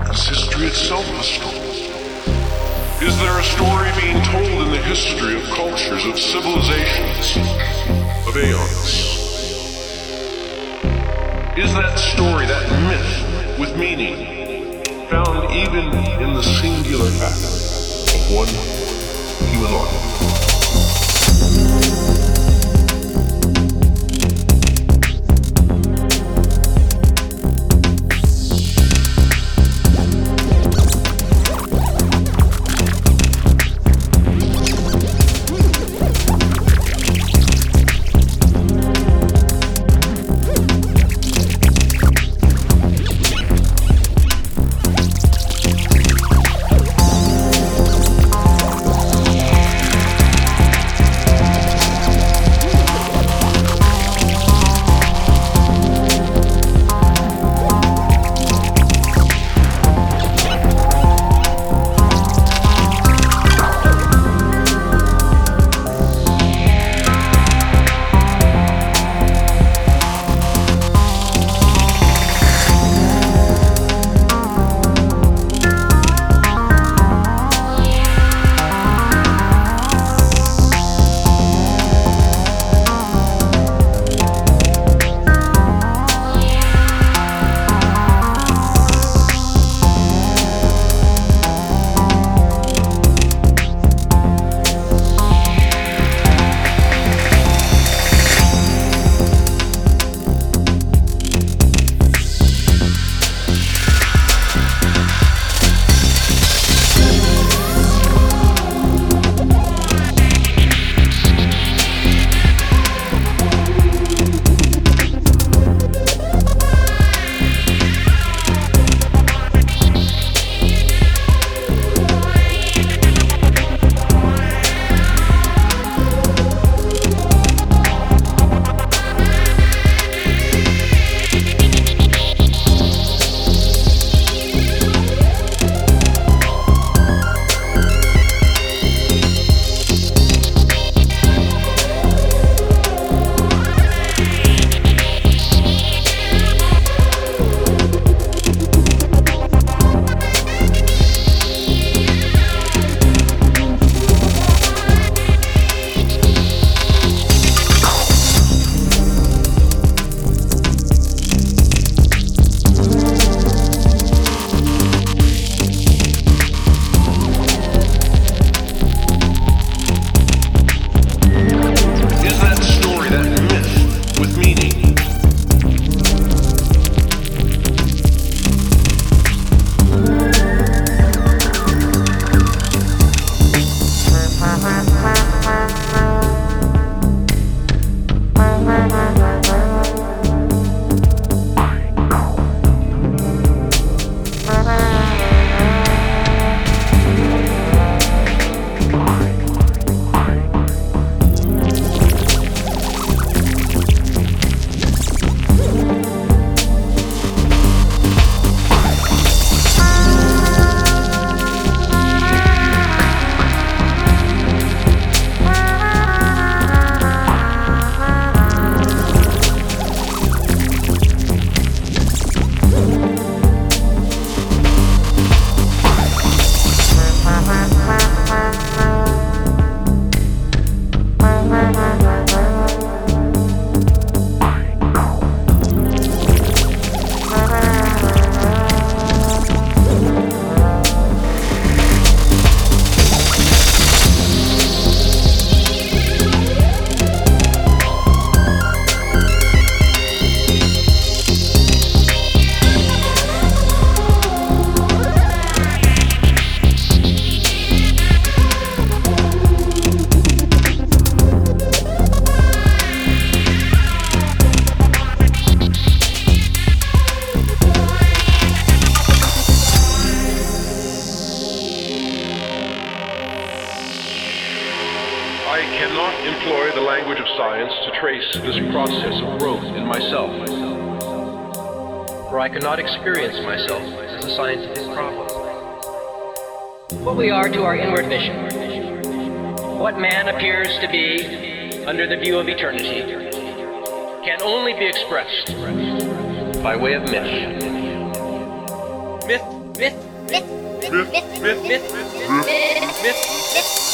Is history itself a story? Is there a story being told in the history of cultures, of civilizations, of aeons? Is that story, that myth with meaning, found even in the singular act of one human life? employ the language of science to trace this process of growth in myself. For I cannot experience myself as a scientific problem. What we are to our inward vision, what man appears to be under the view of eternity, can only be expressed by way of myth. Myth myth, myth, myth, myth, myth, myth, myth.